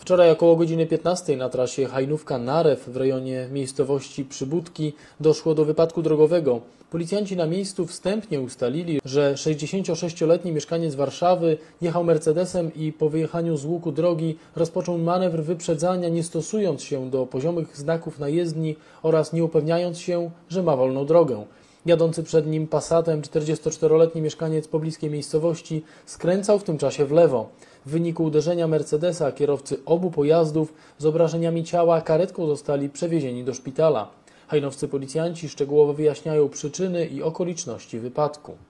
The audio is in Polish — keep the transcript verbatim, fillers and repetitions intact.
Wczoraj około godziny piętnastej na trasie Hajnówka-Narew w rejonie miejscowości Przybudki doszło do wypadku drogowego. Policjanci na miejscu wstępnie ustalili, że sześćdziesięciosześcioletni mieszkaniec Warszawy jechał Mercedesem i po wyjechaniu z łuku drogi rozpoczął manewr wyprzedzania, nie stosując się do poziomych znaków na jezdni oraz nie upewniając się, że ma wolną drogę. Jadący przed nim Passatem czterdziestoczteroletni mieszkaniec pobliskiej miejscowości skręcał w tym czasie w lewo. W wyniku uderzenia Mercedesa kierowcy obu pojazdów z obrażeniami ciała karetką zostali przewiezieni do szpitala. Hajnowscy policjanci szczegółowo wyjaśniają przyczyny i okoliczności wypadku.